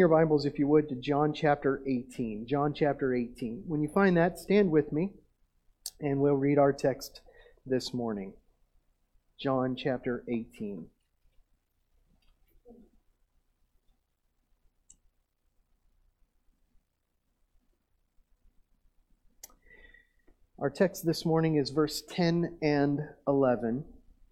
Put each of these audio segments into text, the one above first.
your Bibles, if you would, to John chapter 18. John chapter 18. When you find that, stand with me, and we'll read our text this morning. John chapter 18. Our text this morning is verse 10 and 11.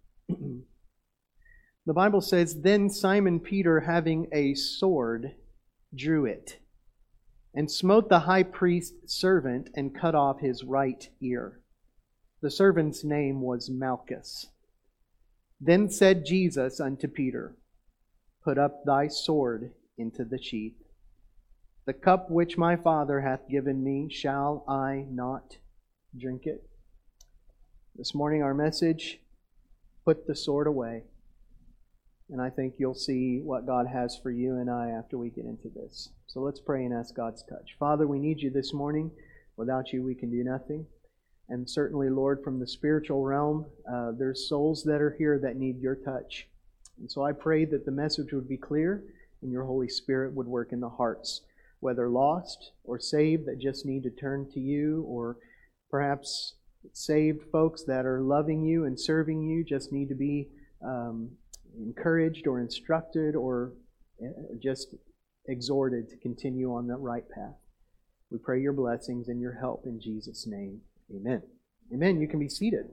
The Bible says, "Then Simon Peter, having a sword, drew it, and smote the high priest's servant, and cut off his right ear. The servant's name was Malchus. Then said Jesus unto Peter, Put up thy sword into the sheath. The cup which my Father hath given me, shall I not drink it?" This morning our message, Put the sword away. And I think you'll see what God has for you and I after we get into this. So let's pray and ask God's touch. Father, we need you this morning. Without you, we can do nothing. And certainly, Lord, from the spiritual realm, there's souls that are here that need your touch. And so I pray that the message would be clear and your Holy Spirit would work in the hearts, whether lost or saved that just need to turn to you, or perhaps saved folks that are loving you and serving you just need to be encouraged or instructed or just exhorted to continue on that right path. We pray your blessings and your help in Jesus' name. Amen. Amen. You can be seated.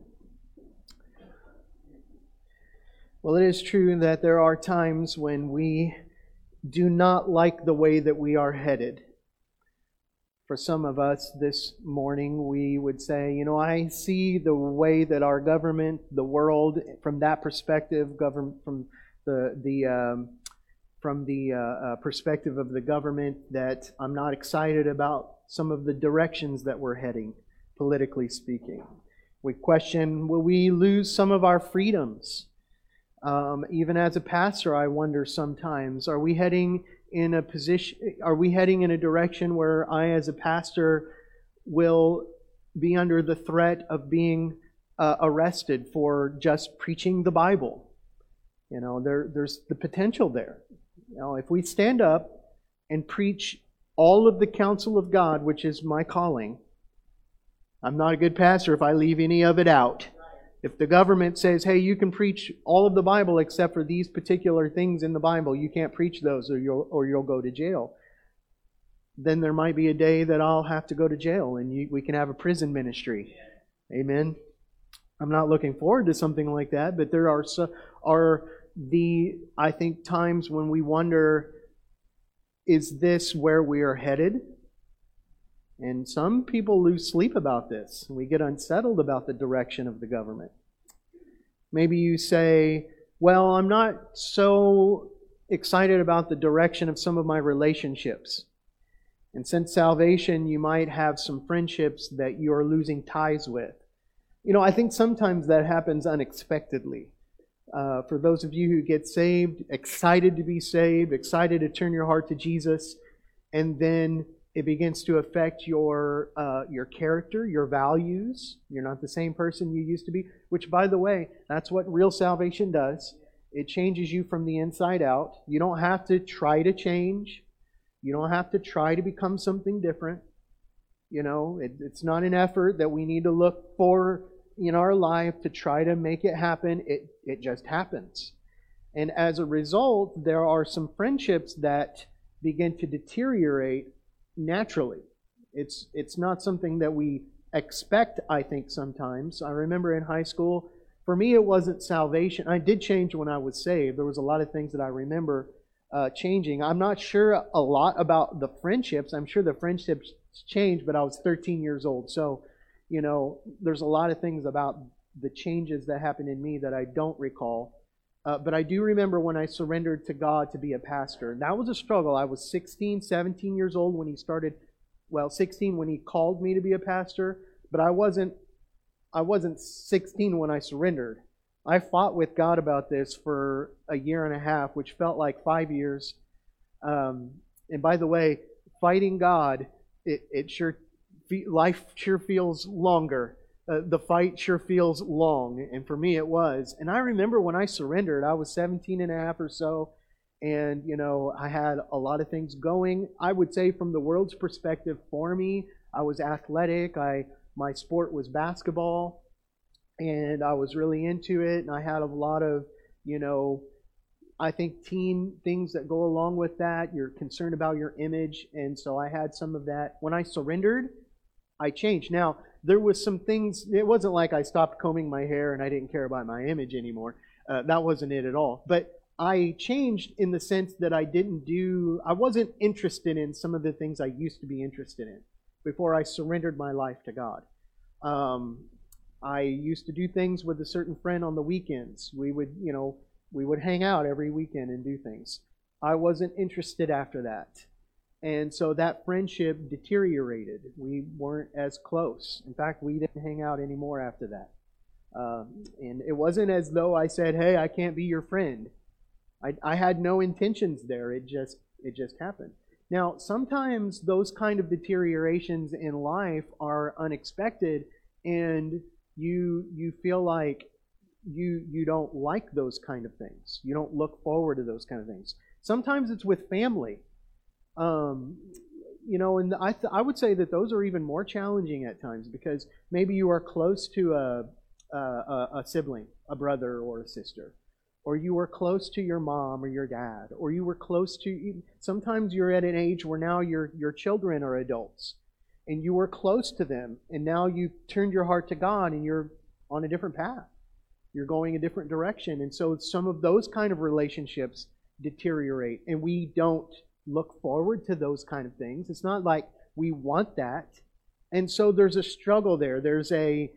Well, it is true that there are times when we do not like the way that we are headed. For some of us this morning, we would say, I see the way that our government, the world, from that perspective, from the perspective of the government, that I'm not excited about some of the directions that we're heading, politically speaking. We question, will we lose some of our freedoms? Even as a pastor, I wonder sometimes, are we heading in a direction where I, as a pastor, will be under the threat of being arrested for just preaching the Bible? There's the potential there. If we stand up and preach all of the counsel of God, which is my calling, I'm not a good pastor if I leave any of it out. If the government says, hey, you can preach all of the Bible except for these particular things in the Bible, you can't preach those or you'll go to jail, then there might be a day that I'll have to go to jail and we can have a prison ministry. Amen. I'm not looking forward to something like that, but there are I think, times when we wonder, is this where we are headed? And some people lose sleep about this. We get unsettled about the direction of the government. Maybe you say, well, I'm not so excited about the direction of some of my relationships. And since salvation, you might have some friendships that you're losing ties with. I think sometimes that happens unexpectedly. For those of you who get saved, excited to be saved, excited to turn your heart to Jesus, and then it begins to affect your character, your values. You're not the same person you used to be, which, by the way, that's what real salvation does. It changes you from the inside out. You don't have to try to change. You don't have to try to become something different. It's not an effort that we need to look for in our life to try to make it happen. It just happens. And as a result, there are some friendships that begin to deteriorate naturally. It's not something that we expect, I think, sometimes. I remember in high school, for me it wasn't salvation. I did change when I was saved. There was a lot of things that I remember changing. I'm not sure a lot about the friendships. I'm sure the friendships changed, but I was 13 years old. So, there's a lot of things about the changes that happened in me that I don't recall. But I do remember when I surrendered to God to be a pastor. That was a struggle. I was 16, 17 years old when he started, 16 when he called me to be a pastor. But I wasn't 16 when I surrendered. I fought with God about this for a year and a half, which felt like 5 years. And by the way, fighting God, life sure feels longer. The fight sure feels long, and for me it was. And I remember when I surrendered, I was 17 and a half or so, And, I had a lot of things going. I would say from the world's perspective for me, I was athletic. My sport was basketball, and I was really into it. And I had a lot of, I think teen things that go along with that. You're concerned about your image. And so I had some of that. When I surrendered, I changed. Now, there was some things, it wasn't like I stopped combing my hair and I didn't care about my image anymore. That wasn't it at all. But I changed in the sense that I wasn't interested in some of the things I used to be interested in before I surrendered my life to God. I used to do things with a certain friend on the weekends. We would hang out every weekend and do things. I wasn't interested after that. And so that friendship deteriorated. We weren't as close. In fact, we didn't hang out anymore after that. And it wasn't as though I said, hey, I can't be your friend. I had no intentions there. It just happened. Now, sometimes those kind of deteriorations in life are unexpected, and you feel like you don't like those kind of things. You don't look forward to those kind of things. Sometimes it's with family. And I would say that those are even more challenging at times because maybe you are close to a sibling, a brother or a sister, or you were close to your mom or your dad, or you were close to, sometimes you're at an age where now your children are adults, and you were close to them, and now you've turned your heart to God, and you're on a different path. You're going a different direction, and so some of those kind of relationships deteriorate, and we don't look forward to those kind of things. It's not like we want that, and so there's a struggle there. There's a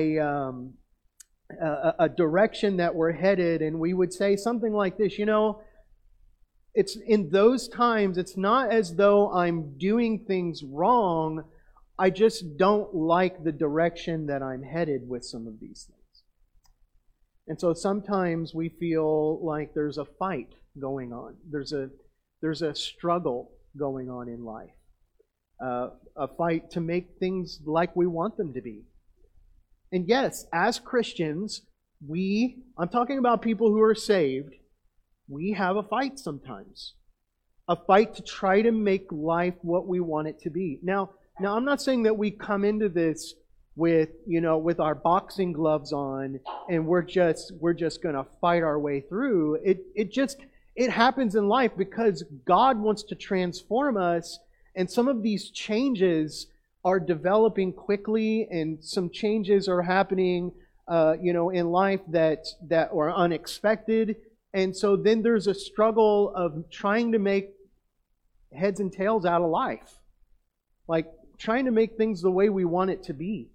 direction that we're headed, and we would say something like this, it's in those times, it's not as though I'm doing things wrong, I just don't like the direction that I'm headed with some of these things. And so sometimes we feel like there's a fight going on. There's a struggle going on in life. A fight to make things like we want them to be. And yes, as Christians, I'm talking about people who are saved, we have a fight sometimes. A fight to try to make life what we want it to be. Now I'm not saying that we come into this with our boxing gloves on and we're just going to fight our way through. It happens in life because God wants to transform us, and some of these changes are developing quickly, and some changes are happening, in life that are unexpected. And so then there's a struggle of trying to make heads and tails out of life, like trying to make things the way we want it to be.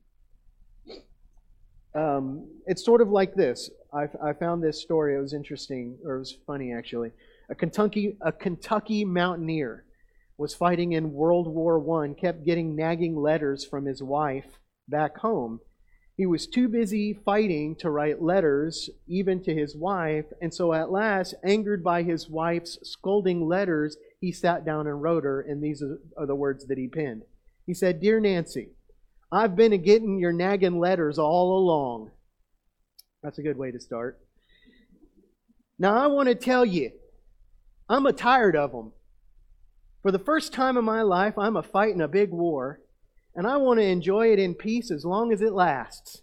It's sort of like this. I found this story. It was interesting, or it was funny actually. A Kentucky mountaineer was fighting in World War I, kept getting nagging letters from his wife back home. He was too busy fighting to write letters, even to his wife, and so at last, angered by his wife's scolding letters, he sat down and wrote her, and these are the words that he penned. He said, "Dear Nancy, I've been a-getting your nagging letters all along." That's a good way to start. "Now I want to tell you, I'm a-tired of them. For the first time in my life, I'm a-fighting a big war, and I want to enjoy it in peace as long as it lasts."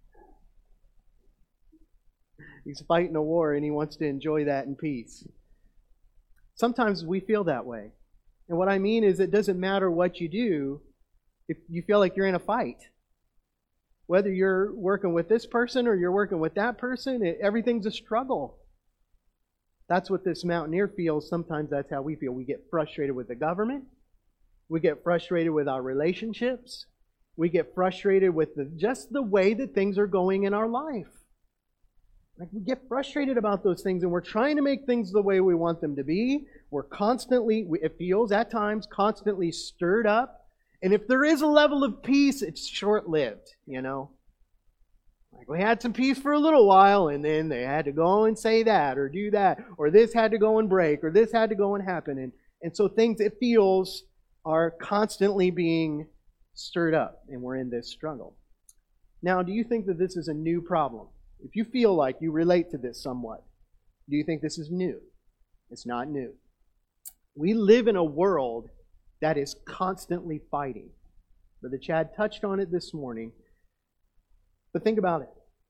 He's fighting a war, and he wants to enjoy that in peace. Sometimes we feel that way. And what I mean is, it doesn't matter what you do, if you feel like you're in a fight. Whether you're working with this person or you're working with that person, everything's a struggle. That's what this mountaineer feels. Sometimes that's how we feel. We get frustrated with the government. We get frustrated with our relationships. We get frustrated with just the way that things are going in our life. Like, we get frustrated about those things, and we're trying to make things the way we want them to be. We're constantly, it feels at times, constantly stirred up. And if there is a level of peace, it's short-lived, Like, we had some peace for a little while, and then they had to go and say that, or do that, or this had to go and break, or this had to go and happen. And so things, it feels, are constantly being stirred up, and we're in this struggle. Now, do you think that this is a new problem? If you feel like you relate to this somewhat, do you think this is new? It's not new. We live in a world that is constantly fighting. Brother Chad touched on it this morning. But think about it.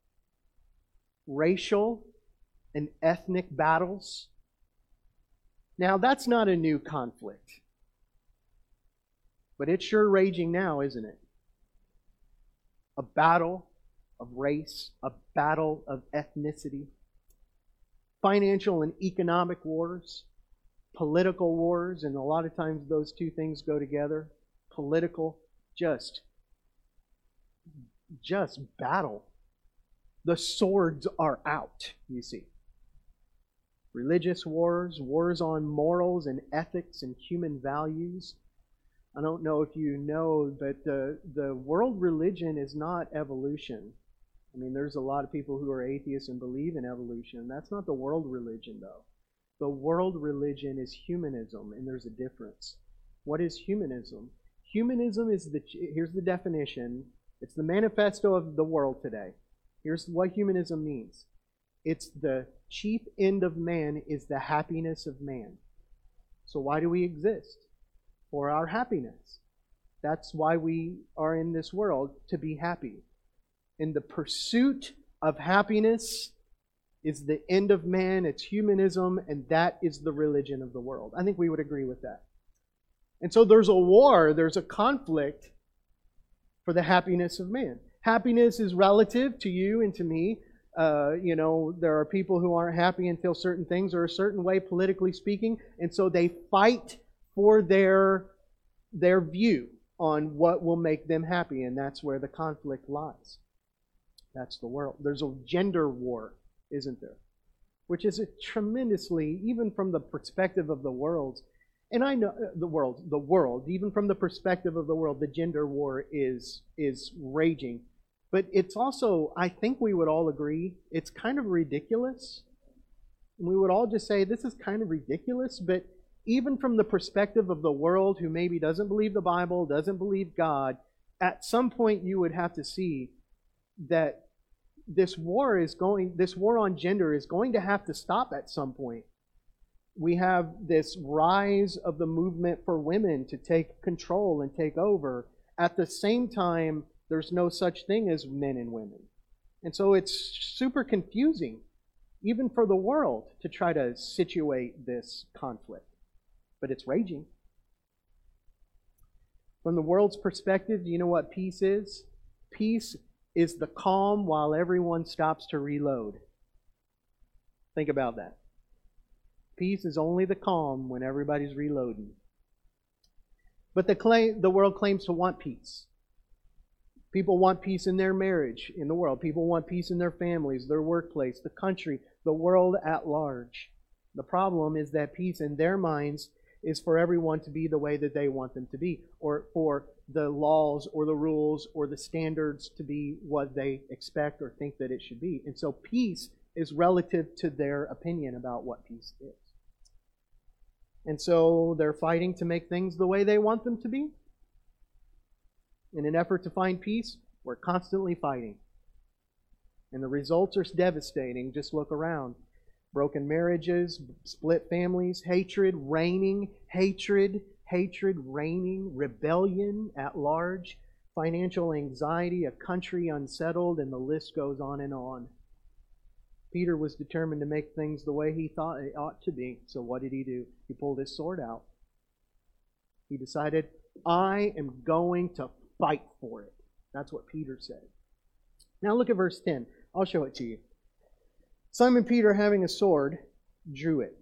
Racial and ethnic battles. Now, that's not a new conflict. But it's sure raging now, isn't it? A battle of race, a battle of ethnicity, financial and economic wars, political wars, and a lot of times those two things go together. Political, just battle. The swords are out, you see. Religious wars, wars on morals and ethics and human values. I don't know if you know, but the world religion is not evolution. I mean, there's a lot of people who are atheists and believe in evolution. That's not the world religion, though. The world religion is humanism, and there's a difference. What is humanism? Humanism is here's the definition. It's the manifesto of the world today. Here's what humanism means. It's the chief end of man is the happiness of man. So why do we exist? For our happiness. That's why we are in this world, to be happy. And the pursuit of happiness is the end of man. It's humanism, and that is the religion of the world. I think we would agree with that. And so there's a war, there's a conflict for the happiness of man. Happiness is relative to you and to me. There are people who aren't happy until certain things are a certain way, politically speaking, and so they fight for their view on what will make them happy, and that's where the conflict lies. That's the world. There's a gender war, isn't there? Which is a tremendously, even from the perspective of the world, and I know the world, even from the perspective of the world, the gender war is raging. But it's also, I think we would all agree, it's kind of ridiculous. We would all just say, this is kind of ridiculous, but even from the perspective of the world who maybe doesn't believe the Bible, doesn't believe God, at some point you would have to see that this war on gender is going to have to stop at some point. We have this rise of the movement for women to take control and take over. At the same time, there's no such thing as men and women. And so it's super confusing, even for the world, to try to situate this conflict. But it's raging. From the world's perspective, do you know what peace is? Peace is the calm while everyone stops to reload. Think about that. Peace is only the calm when everybody's reloading. But the world claims to want peace. People want peace in their marriage, in the world. People want peace in their families, their workplace, the country, the world at large. The problem is that peace in their minds is for everyone to be the way that they want them to be, or for the laws or the rules or the standards to be what they expect or think that it should be. And so peace is relative to their opinion about what peace is. And so they're fighting to make things the way they want them to be. In an effort to find peace, we're constantly fighting. And the results are devastating. Just look around. Broken marriages, split families, hatred reigning, rebellion at large, financial anxiety, a country unsettled, and the list goes on and on. Peter was determined to make things the way he thought it ought to be. So what did he do? He pulled his sword out. He decided, I am going to fight for it. That's what Peter said. Now look at verse 10. I'll show it to you. Simon Peter, having a sword, drew it.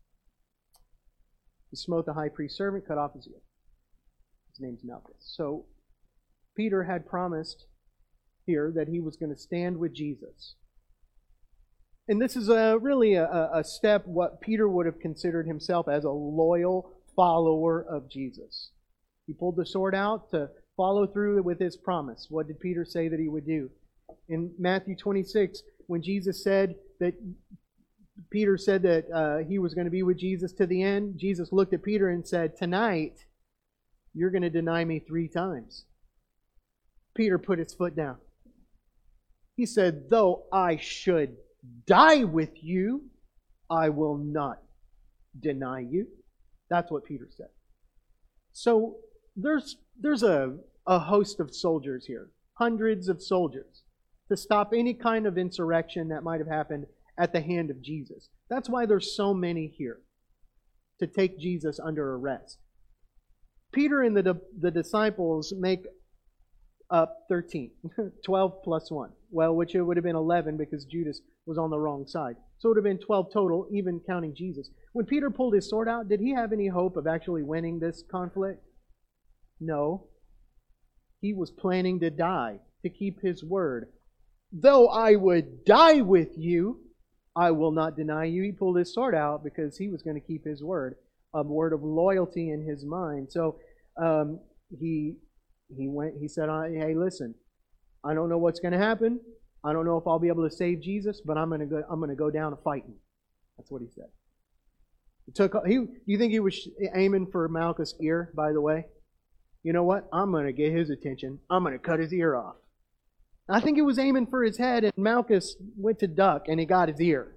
He smote the high priest's servant, cut off his ear. His name's Malchus. So Peter had promised here that he was going to stand with Jesus. And this is really a step what Peter would have considered himself as a loyal follower of Jesus. He pulled the sword out to follow through with his promise. What did Peter say that he would do? In Matthew 26, when Jesus said that Peter said that he was going to be with Jesus to the end, Jesus looked at Peter and said, tonight, you're going to deny me 3 times. Peter put his foot down. He said, though I should die with you, I will not deny you. That's what Peter said. So there's a host of soldiers here, hundreds of soldiers, to stop any kind of insurrection that might have happened at the hand of Jesus. That's why there's so many here, to take Jesus under arrest. Peter and the disciples make up 13, 12 plus 1. Well, which it would have been 11 because Judas was on the wrong side. So it would have been 12 total, even counting Jesus. When Peter pulled his sword out, did he have any hope of actually winning this conflict? No. He was planning to die, to keep his word. Though I would die with you, I will not deny you. He pulled his sword out because he was going to keep his word, a word of loyalty in his mind. So he said, hey, listen, I don't know what's going to happen. I don't know if I'll be able to save Jesus, but I'm going to go down to fighting. That's what he said. You think he was aiming for Malchus' ear, by the way? You know what? I'm going to get his attention. I'm going to cut his ear off. I think he was aiming for his head, and Malchus went to duck, and he got his ear.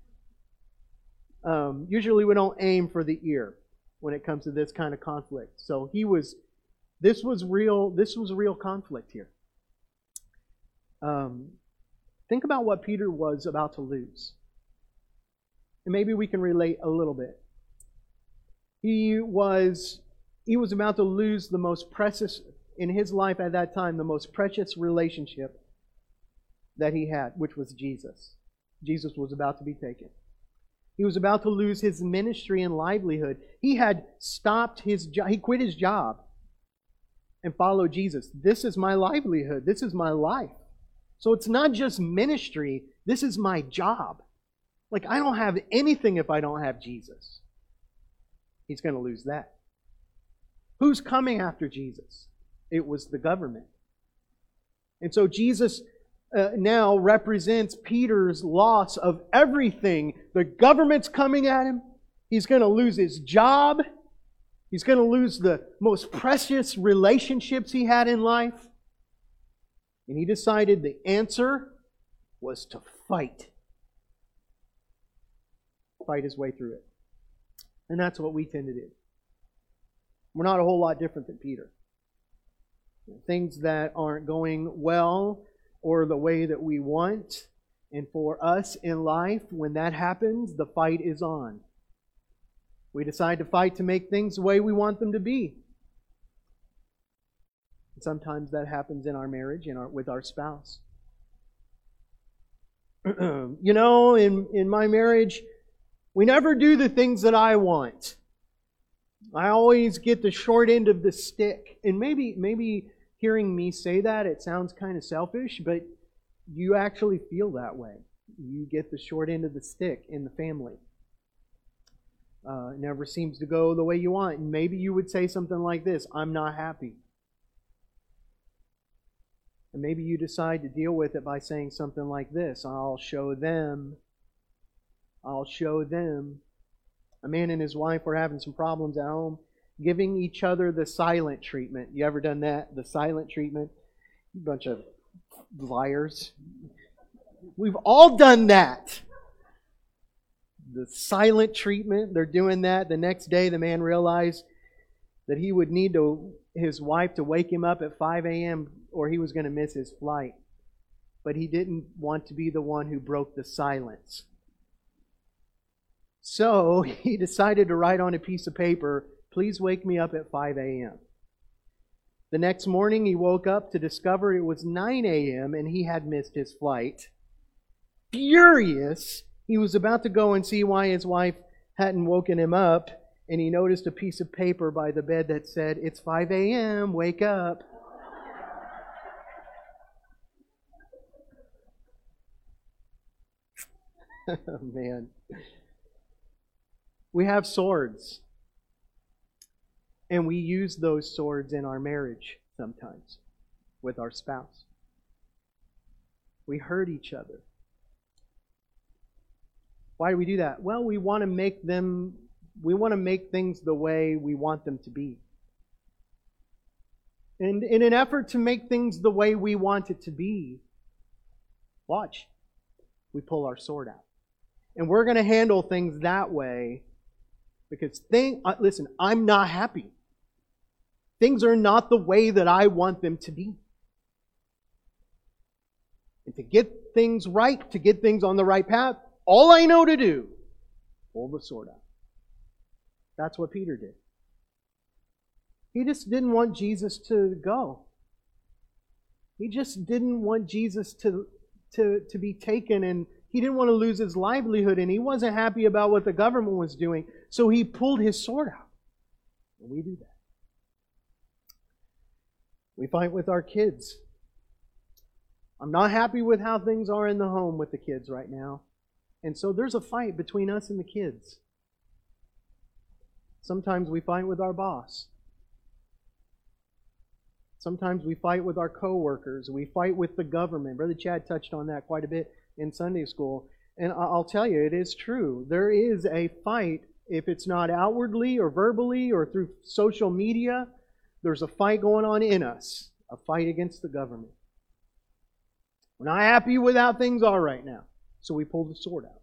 Usually we don't aim for the ear when it comes to this kind of conflict. So this was real conflict here. Think about what Peter was about to lose. And maybe we can relate a little bit. He was about to lose the most precious, in his life at that time, the most precious relationship that he had, which was Jesus. Jesus was about to be taken. He was about to lose his ministry and livelihood. He had stopped his job. He quit his job and followed Jesus. This is my livelihood. This is my life. So it's not just ministry. This is my job. Like, I don't have anything if I don't have Jesus. He's going to lose that. Who's coming after Jesus? It was the government. And so Jesus now represents Peter's loss of everything. The government's coming at him. He's going to lose his job. He's going to lose the most precious relationships he had in life. And he decided the answer was to fight. Fight his way through it. And that's what we tend to do. We're not a whole lot different than Peter. Things that aren't going well or the way that we want. And for us in life, when that happens, the fight is on. We decide to fight to make things the way we want them to be. And sometimes that happens in our marriage, with our spouse. You know, in my marriage, we never do the things that I want. I always get the short end of the stick. And maybe hearing me say that, it sounds kind of selfish, but you actually feel that way. You get the short end of the stick in the family. It never seems to go the way you want. And maybe you would say something like this: I'm not happy. And maybe you decide to deal with it by saying something like this: I'll show them. I'll show them. A man and his wife were having some problems at home, giving each other the silent treatment. You ever done that? The silent treatment? You bunch of liars. We've all done that. The silent treatment, they're doing that. The next day, the man realized that he would need his wife to wake him up at 5 a.m. or he was going to miss his flight. But he didn't want to be the one who broke the silence. So he decided to write on a piece of paper, "Please wake me up at 5 a.m. The next morning he woke up to discover it was 9 a.m. and he had missed his flight. Furious, he was about to go and see why his wife hadn't woken him up, and he noticed a piece of paper by the bed that said, "It's 5 a.m., wake up." Oh, man. We have swords. And we use those swords in our marriage sometimes with our spouse. We hurt each other. Why do we do that? Well, we want to make things the way we want them to be. And in an effort to make things the way we want it to be, watch, we pull our sword out. And we're going to handle things that way Because listen, I'm not happy. Things are not the way that I want them to be. And to get things right, to get things on the right path, all I know to do, pull the sword out. That's what Peter did. He just didn't want Jesus to go. He just didn't want Jesus to be taken, and he didn't want to lose his livelihood, and he wasn't happy about what the government was doing. So he pulled his sword out. And we do that. We fight with our kids. I'm not happy with how things are in the home with the kids right now. And so there's a fight between us and the kids. Sometimes we fight with our boss. Sometimes we fight with our coworkers. We fight with the government. Brother Chad touched on that quite a bit in Sunday school. And I'll tell you, it is true. There is a fight, if it's not outwardly or verbally or through social media, there's a fight going on in us, a fight against the government. We're not happy with how things are right now, so we pull the sword out.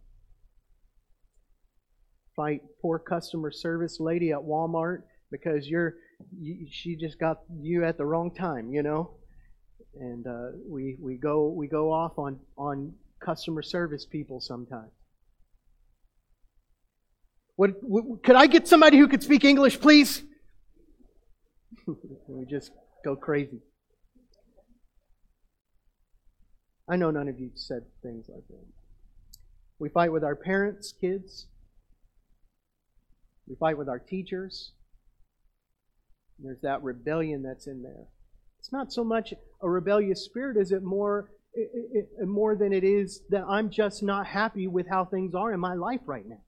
Fight poor customer service lady at Walmart because she just got you at the wrong time, you know. And we go off on customer service people sometimes. Could I get somebody who could speak English, please? We just go crazy. I know none of you said things like that. We fight with our parents, kids. We fight with our teachers. There's that rebellion that's in there. It's not so much a rebellious spirit as it more than it is that I'm just not happy with how things are in my life right now.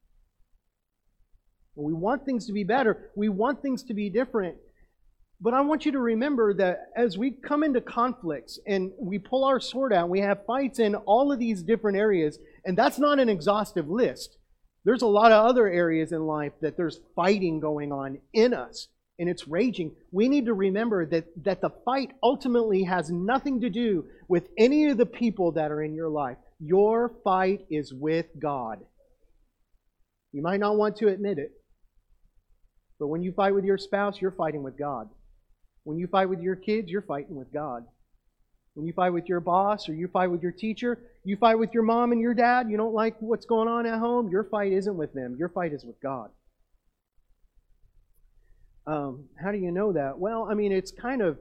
We want things to be better. We want things to be different. But I want you to remember that as we come into conflicts and we pull our sword out, we have fights in all of these different areas, and that's not an exhaustive list. There's a lot of other areas in life that there's fighting going on in us, and it's raging. We need to remember that the fight ultimately has nothing to do with any of the people that are in your life. Your fight is with God. You might not want to admit it, but when you fight with your spouse, you're fighting with God. When you fight with your kids, you're fighting with God. When you fight with your boss or you fight with your teacher, you fight with your mom and your dad, you don't like what's going on at home, your fight isn't with them. Your fight is with God. How do you know that? Well, I mean, it's kind of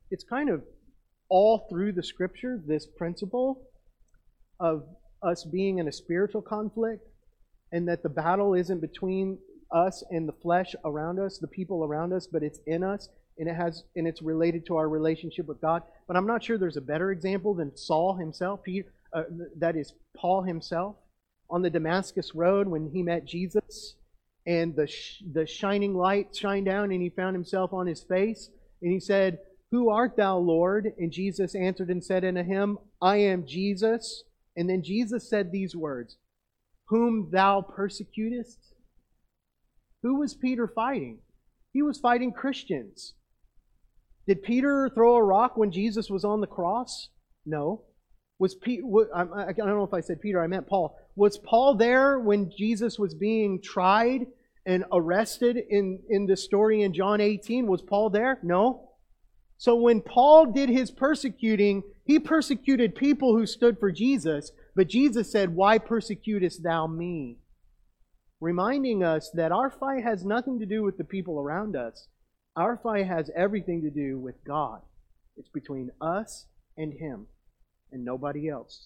all through the Scripture, this principle of us being in a spiritual conflict, and that the battle isn't between us and the flesh around us, the people around us, but it's in us, and it's related to our relationship with God. But I'm not sure there's a better example than Saul himself, that is Paul himself, on the Damascus Road when he met Jesus, and the shining light shined down, and he found himself on his face, and he said, "Who art thou, Lord?" And Jesus answered and said unto him, "I am Jesus." And then Jesus said these words, "Whom thou persecutest." Who was Peter fighting? He was fighting Christians. Did Peter throw a rock when Jesus was on the cross? No. I don't know if I said Peter, I meant Paul. Was Paul there when Jesus was being tried and arrested in the story in John 18? Was Paul there? No. So when Paul did his persecuting, he persecuted people who stood for Jesus, but Jesus said, "Why persecutest thou me?" Reminding us that our fight has nothing to do with the people around us. Our fight has everything to do with God. It's between us and Him and nobody else.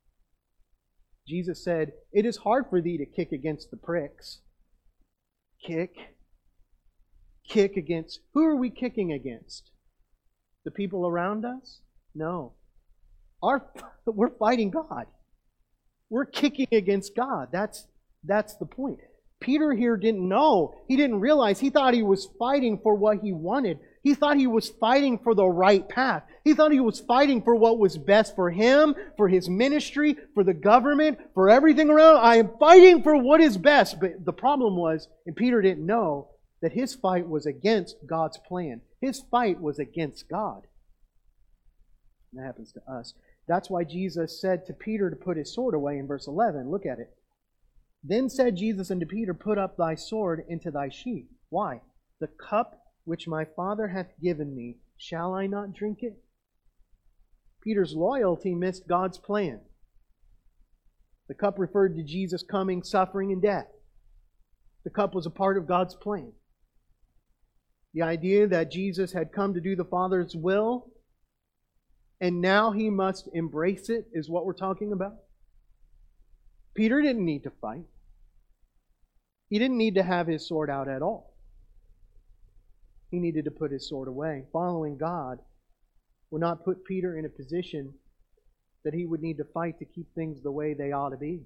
Jesus said, "It is hard for thee to kick against the pricks." Kick against. Who are we kicking against? The people around us? No. We're fighting God. We're kicking against God. That's the point. Peter here didn't know. He didn't realize. He thought he was fighting for what he wanted. He thought he was fighting for the right path. He thought he was fighting for what was best for him, for his ministry, for the government, for everything around. I am fighting for what is best. But the problem was, and Peter didn't know, that his fight was against God's plan. His fight was against God. And that happens to us. That's why Jesus said to Peter to put his sword away in verse 11. Look at it. Then said Jesus unto Peter, Put up thy sword into thy sheath. Why? The cup which my Father hath given me, shall I not drink it? Peter's loyalty missed God's plan. The cup referred to Jesus' coming, suffering, and death. The cup was a part of God's plan. The idea that Jesus had come to do the Father's will, and now He must embrace it, is what we're talking about. Peter didn't need to fight. He didn't need to have his sword out at all. He needed to put his sword away. Following God would not put Peter in a position that he would need to fight to keep things the way they ought to be.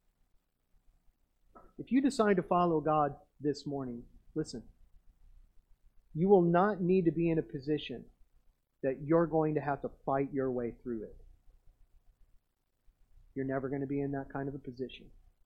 If you decide to follow God this morning, listen, you will not need to be in a position that you're going to have to fight your way through it. You're never going to be in that kind of a position.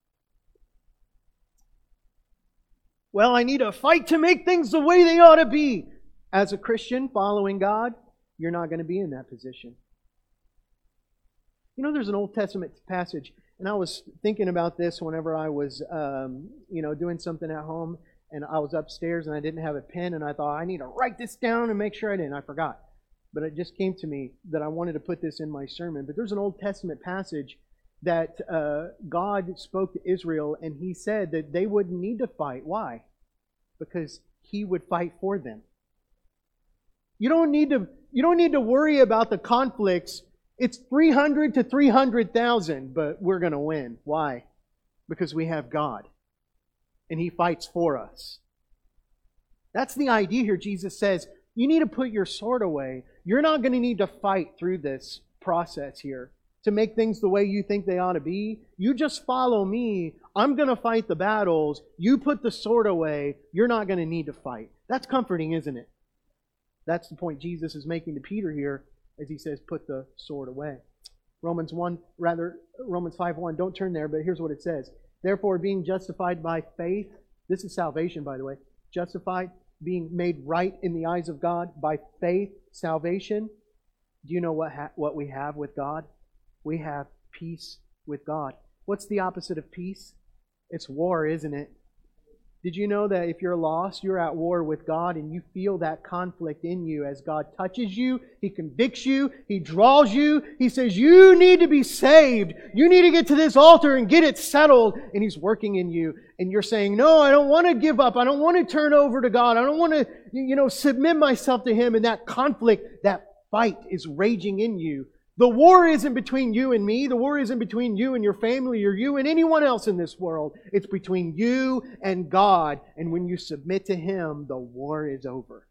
Well, I need to fight to make things the way they ought to be. As a Christian following God, you're not going to be in that position. You know, there's an Old Testament passage, and I was thinking about this whenever I was, doing something at home, and I was upstairs and I didn't have a pen, and I thought, I need to write this down and make sure I didn't. I forgot. But it just came to me that I wanted to put this in my sermon. But there's an Old Testament passage that God spoke to Israel, and He said that they wouldn't need to fight. Why? Because He would fight for them. You don't need to worry about the conflicts. It's 300 to 300,000, but we're going to win. Why? Because we have God, and He fights for us. That's the idea here. Jesus says, you need to put your sword away. You're not going to need to fight through this process here to make things the way you think they ought to be. You just follow me. I'm going to fight the battles. You put the sword away. You're not going to need to fight. That's comforting, isn't it? That's the point Jesus is making to Peter here as He says, put the sword away. Romans 5:1, don't turn there, but here's what it says. Therefore, being justified by faith, this is salvation, by the way, justified, being made right in the eyes of God by faith, salvation. Do you know what we have with God? We have peace with God. What's the opposite of peace? It's war, isn't it? Did you know that if you're lost, you're at war with God, and you feel that conflict in you as God touches you, He convicts you, He draws you, He says, you need to be saved. You need to get to this altar and get it settled. And He's working in you. And you're saying, no, I don't want to give up. I don't want to turn over to God. I don't want to, submit myself to Him. And that conflict, that fight is raging in you. The war isn't between you and me. The war isn't between you and your family or you and anyone else in this world. It's between you and God. And when you submit to Him, the war is over.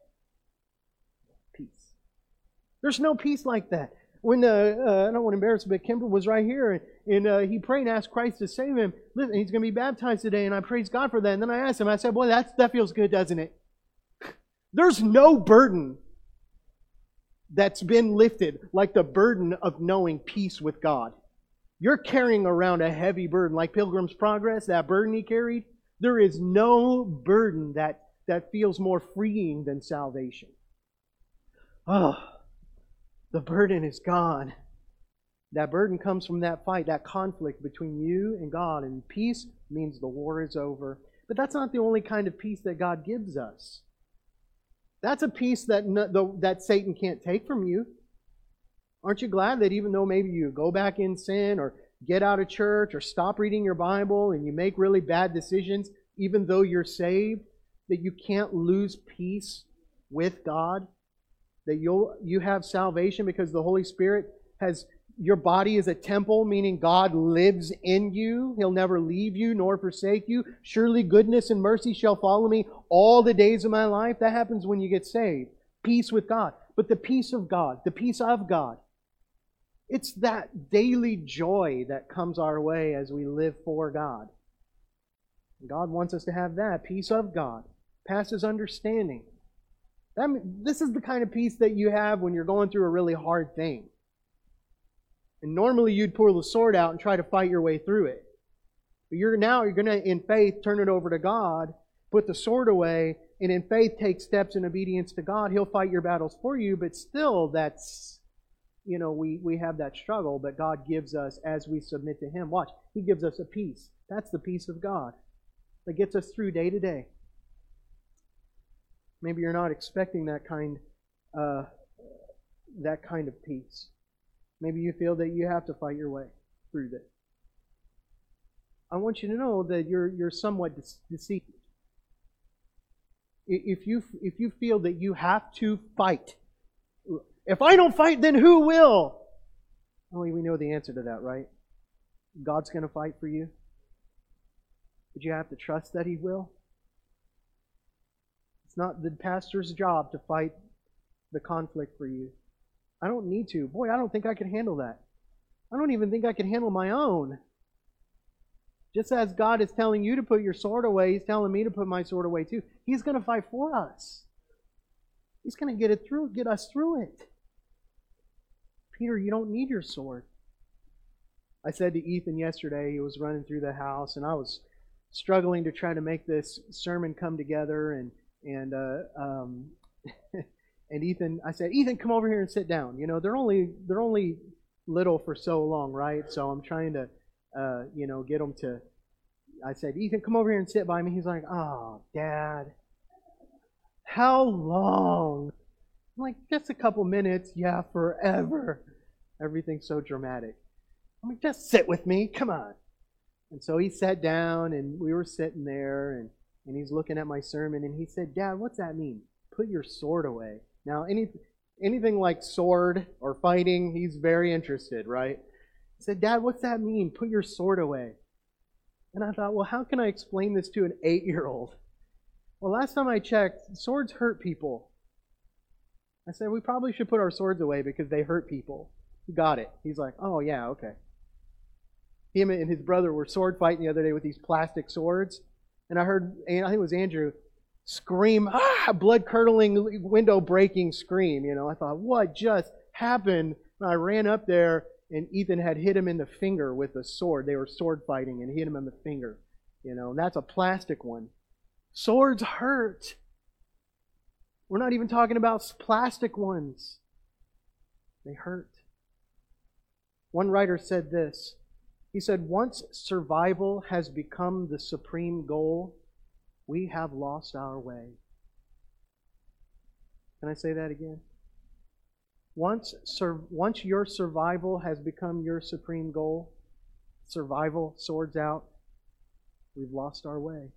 Peace. There's no peace like that. When, I don't want to embarrass him, but Kimber was right here and he prayed and asked Christ to save him. Listen, he's going to be baptized today, and I praise God for that. And then I asked him, I said, boy, that feels good, doesn't it? There's no burden that's been lifted like the burden of knowing peace with God. You're carrying around a heavy burden like Pilgrim's Progress, that burden he carried. There is no burden that feels more freeing than salvation. Oh, the burden is gone. That burden comes from that fight, that conflict between you and God. And peace means the war is over. But that's not the only kind of peace that God gives us. That's a peace that Satan can't take from you. Aren't you glad that even though maybe you go back in sin or get out of church or stop reading your Bible and you make really bad decisions, even though you're saved, that you can't lose peace with God? That you have salvation because the Holy Spirit has... Your body is a temple, meaning God lives in you. He'll never leave you nor forsake you. Surely goodness and mercy shall follow me all the days of my life. That happens when you get saved. Peace with God. But the peace of God, it's that daily joy that comes our way as we live for God. God wants us to have that. Peace of God. Passes understanding. This is the kind of peace that you have when you're going through a really hard thing. And normally you'd pull the sword out and try to fight your way through it. But you're going to, in faith, turn it over to God, put the sword away, and in faith take steps in obedience to God. He'll fight your battles for you, but still that's, we have that struggle, but God gives us as we submit to Him. Watch, He gives us a peace. That's the peace of God that gets us through day to day. Maybe you're not expecting that kind of peace. Maybe you feel that you have to fight your way through this. I want you to know that you're somewhat deceived. If you feel that you have to fight, if I don't fight, then who will? Only we know the answer to that, right? God's going to fight for you. But you have to trust that He will. It's not the pastor's job to fight the conflict for you. I don't need to. Boy, I don't think I can handle that. I don't even think I can handle my own. Just as God is telling you to put your sword away, He's telling me to put my sword away too. He's going to fight for us. He's going to get us through it. Peter, you don't need your sword. I said to Ethan yesterday, he was running through the house, and I was struggling to try to make this sermon come together, and and Ethan, I said, Ethan, come over here and sit down. You know, they're only little for so long, right? So I'm trying to get them to. I said, Ethan, come over here and sit by me. He's like, oh, Dad, how long? I'm like, just a couple minutes. Yeah, forever. Everything's so dramatic. I'm like, just sit with me. Come on. And so he sat down, and we were sitting there, and he's looking at my sermon, and he said, Dad, what's that mean? Put your sword away. Now, anything like sword or fighting, he's very interested, right? He said, Dad, what's that mean? Put your sword away. And I thought, well, how can I explain this to an 8-year-old? Well, last time I checked, swords hurt people. I said, we probably should put our swords away because they hurt people. He got it. He's like, oh, yeah, okay. Him and his brother were sword fighting the other day with these plastic swords. And I heard, I think it was Andrew, scream, blood-curdling, window-breaking scream. You know, I thought, what just happened? And I ran up there, and Ethan had hit him in the finger with a sword. They were sword fighting and hit him in the finger. You know, and that's a plastic one. Swords hurt. We're not even talking about plastic ones. They hurt. One writer said this. He said, once survival has become the supreme goal, we have lost our way. Can I say that again? Once your survival has become your supreme goal, survival, swords out, we've lost our way.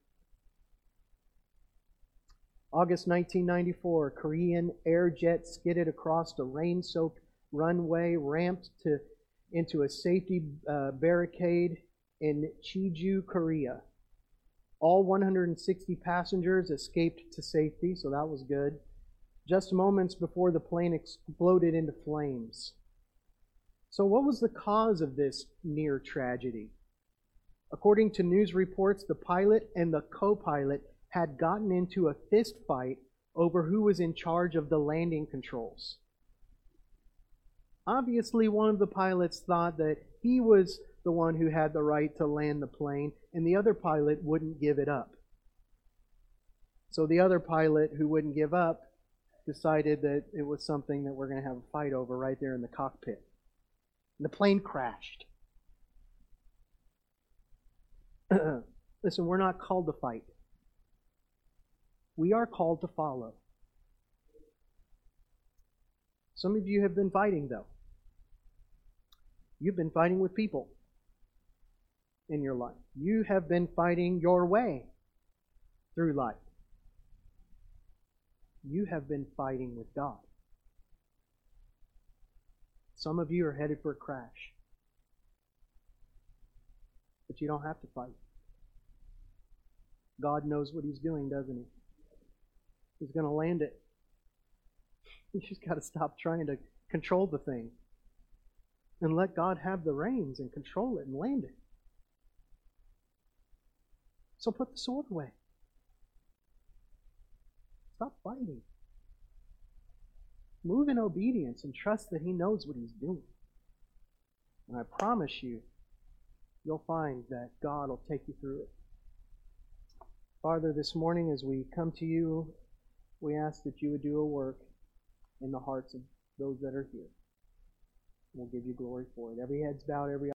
August 1994, Korean air jet skidded across a rain-soaked runway, ramped into a safety barricade in Jeju, Korea. All 160 passengers escaped to safety, so that was good. Just moments before the plane exploded into flames. So what was the cause of this near tragedy? According to news reports, the pilot and the co-pilot had gotten into a fist fight over who was in charge of the landing controls. Obviously, one of the pilots thought that he was the one who had the right to land the plane, and the other pilot wouldn't give it up. So the other pilot who wouldn't give up decided that it was something that we're going to have a fight over right there in the cockpit. And the plane crashed. Listen, we're not called to fight. We are called to follow. Some of you have been fighting, though. You've been fighting with people in your life. You have been fighting your way through life. You have been fighting with God. Some of you are headed for a crash. But you don't have to fight. God knows what He's doing, doesn't He? He's going to land it. You just got to stop trying to control the thing and let God have the reins and control it and land it. So put the sword away. Stop fighting. Move in obedience and trust that He knows what He's doing. And I promise you, you'll find that God will take you through it. Father, this morning as we come to You, we ask that You would do a work in the hearts of those that are here. We'll give You glory for it. Every head's bowed, every